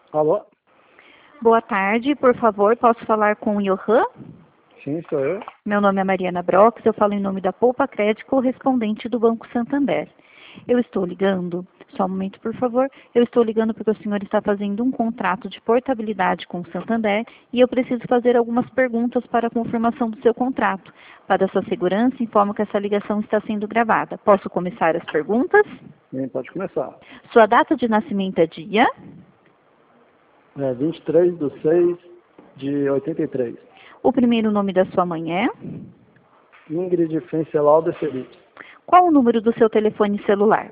Alô? Boa tarde, por favor, posso falar com o Johan? Sim, sou eu. Meu nome é Mariana Brox, eu falo em nome da Poupa Crédito, correspondente do Banco Santander. Eu estou ligando, só um momento, por favor, eu estou ligando porque o senhor está fazendo um contrato de portabilidade com o Santander e eu preciso fazer algumas perguntas para a confirmação do seu contrato. Para sua segurança, informo que essa ligação está sendo gravada. Posso começar as perguntas? Sim, pode começar. Sua data de nascimento é dia? 23/6/83. O primeiro nome da sua mãe é? Ingrid Fencelau de Felipe. Qual o número do seu telefone celular?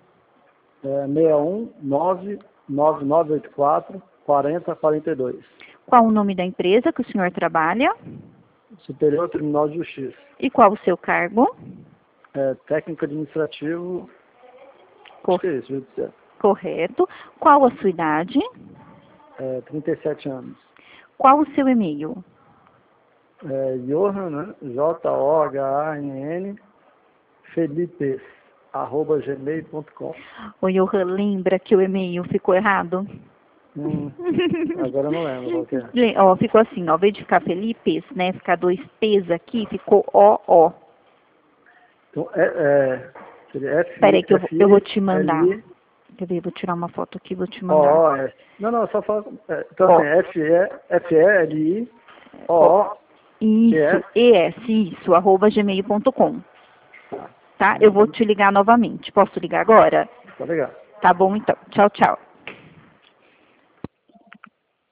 61999844042. Qual o nome da empresa que o senhor trabalha? Superior Tribunal de Justiça. E qual o seu cargo? Técnico administrativo. Cor- Acho que é isso, judiciário. Correto. Qual a sua idade? 37 anos. Qual o seu e-mail? Johan, né? JOHANN Felipe @gmail.com. O Johan lembra que o e-mail ficou errado? Agora eu não lembro qual que é. Ó, ficou assim, ó, ao invés de ficar Felipes, né, ficar 2 P's aqui, ficou O. Então, seria Espera que eu vou te mandar. FILI. Quer ver? Vou tirar uma foto aqui e vou te mandar. OOS. Não, só fala. Então, assim, FELI, OO. Isso, isso, @gmail.com. Tá? Eu vou te ligar novamente. Posso ligar agora? Tá legal. Tá bom, então. Tchau, tchau.